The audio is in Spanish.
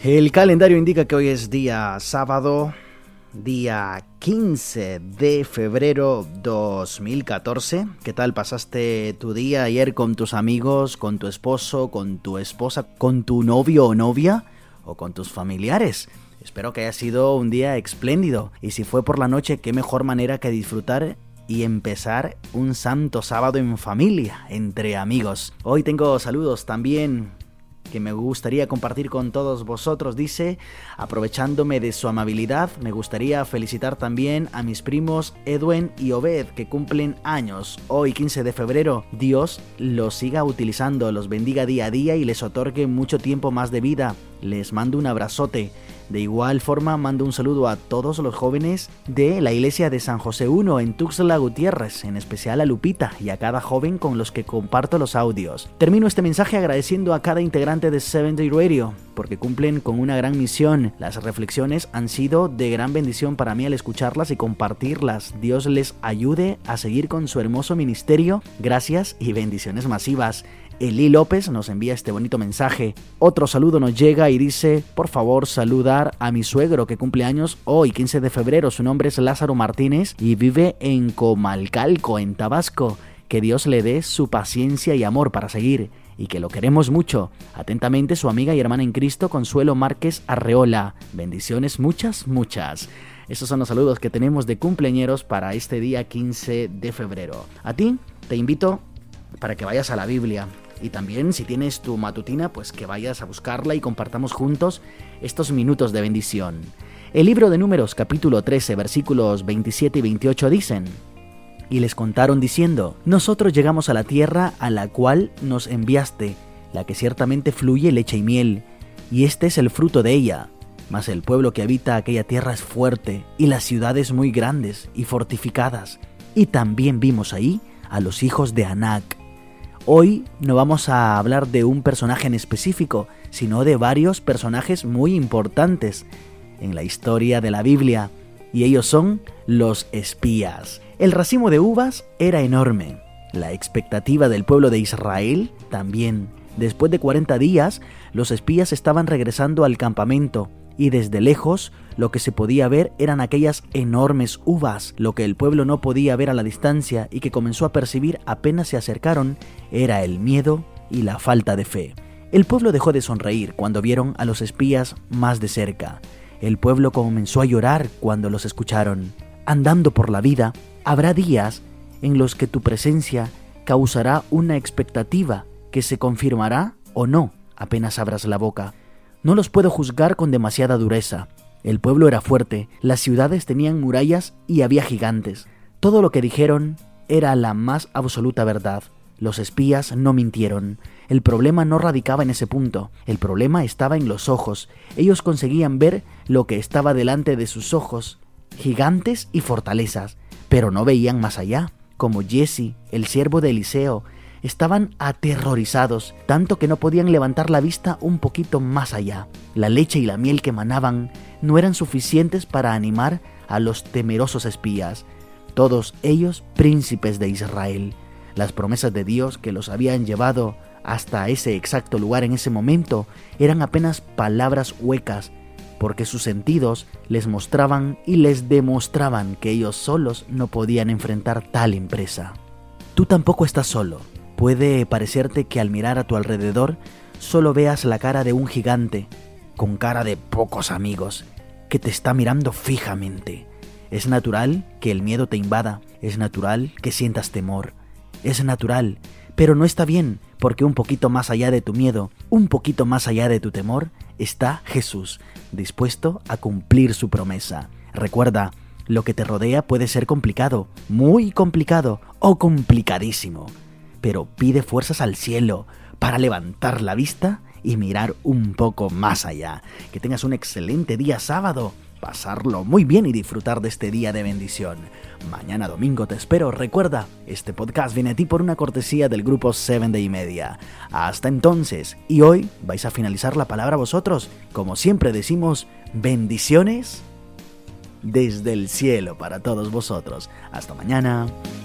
El calendario indica que hoy es día sábado, día 15 de febrero 2014. ¿Qué tal pasaste tu día ayer con tus amigos, con tu esposo, con tu esposa, con tu novio o novia o con tus familiares? Espero que haya sido un día espléndido, y si fue por la noche, qué mejor manera que disfrutar y empezar un santo sábado en familia, entre amigos. Hoy tengo saludos también que me gustaría compartir con todos vosotros. Dice, aprovechándome de su amabilidad, me gustaría felicitar también a mis primos Edwin y Obed, que cumplen años hoy 15 de febrero. Dios los siga utilizando, los bendiga día a día y les otorgue mucho tiempo más de vida. Les mando un abrazote. De igual forma, mando un saludo a todos los jóvenes de la iglesia de San José I en Tuxtla Gutiérrez, en especial a Lupita y a cada joven con los que comparto los audios. Termino este mensaje agradeciendo a cada integrante de Seventh Day Radio, porque cumplen con una gran misión. Las reflexiones han sido de gran bendición para mí al escucharlas y compartirlas. Dios les ayude a seguir con su hermoso ministerio. Gracias y bendiciones masivas. Eli López nos envía este bonito mensaje. Otro saludo nos llega y dice, por favor saludar a mi suegro que cumple años hoy 15 de febrero. Su nombre es Lázaro Martínez y vive en Comalcalco, en Tabasco. Que Dios le dé su paciencia y amor para seguir, y que lo queremos mucho. Atentamente, su amiga y hermana en Cristo, Consuelo Márquez Arreola. Bendiciones muchas. Esos son los saludos que tenemos de cumpleañeros para este día 15 de febrero. A ti te invito para que vayas a la Biblia. Y también, si tienes tu matutina, pues que vayas a buscarla y compartamos juntos estos minutos de bendición. El libro de Números, capítulo 13, versículos 27 y 28 dicen: Y les contaron diciendo, nosotros llegamos a la tierra a la cual nos enviaste, la que ciertamente fluye leche y miel, y este es el fruto de ella. Mas el pueblo que habita aquella tierra es fuerte, y las ciudades muy grandes y fortificadas. Y también vimos ahí a los hijos de Anac. Hoy no vamos a hablar de un personaje en específico, sino de varios personajes muy importantes en la historia de la Biblia, y ellos son los espías. El racimo de uvas era enorme, la expectativa del pueblo de Israel también. Después de 40 días, los espías estaban regresando al campamento, y desde lejos lo que se podía ver eran aquellas enormes uvas. Lo que el pueblo no podía ver a la distancia y que comenzó a percibir apenas se acercaron era el miedo y la falta de fe. El pueblo dejó de sonreír cuando vieron a los espías más de cerca. El pueblo comenzó a llorar cuando los escucharon. Andando por la vida, habrá días en los que tu presencia causará una expectativa que se confirmará o no apenas abras la boca. No los puedo juzgar con demasiada dureza. El pueblo era fuerte, las ciudades tenían murallas y había gigantes. Todo lo que dijeron era la más absoluta verdad. Los espías no mintieron. El problema no radicaba en ese punto. El problema estaba en los ojos. Ellos conseguían ver lo que estaba delante de sus ojos, gigantes y fortalezas, pero no veían más allá. Como Jesse, el siervo de Eliseo, estaban aterrorizados, tanto que no podían levantar la vista un poquito más allá. La leche y la miel que emanaban no eran suficientes para animar a los temerosos espías, todos ellos príncipes de Israel. Las promesas de Dios que los habían llevado hasta ese exacto lugar en ese momento eran apenas palabras huecas, porque sus sentidos les mostraban y les demostraban que ellos solos no podían enfrentar tal empresa. Tú tampoco estás solo. Puede parecerte que al mirar a tu alrededor solo veas la cara de un gigante, con cara de pocos amigos, que te está mirando fijamente. Es natural que el miedo te invada, es natural que sientas temor, es natural, pero no está bien, porque un poquito más allá de tu miedo, un poquito más allá de tu temor, está Jesús, dispuesto a cumplir su promesa. Recuerda, lo que te rodea puede ser complicado, muy complicado o complicadísimo, pero pide fuerzas al cielo para levantar la vista y mirar un poco más allá. Que tengas un excelente día sábado, pasarlo muy bien y disfrutar de este día de bendición. Mañana domingo te espero. Recuerda, este podcast viene a ti por una cortesía del grupo 7 Day Media. Hasta entonces, y hoy vais a finalizar la palabra vosotros. Como siempre decimos, bendiciones desde el cielo para todos vosotros. Hasta mañana.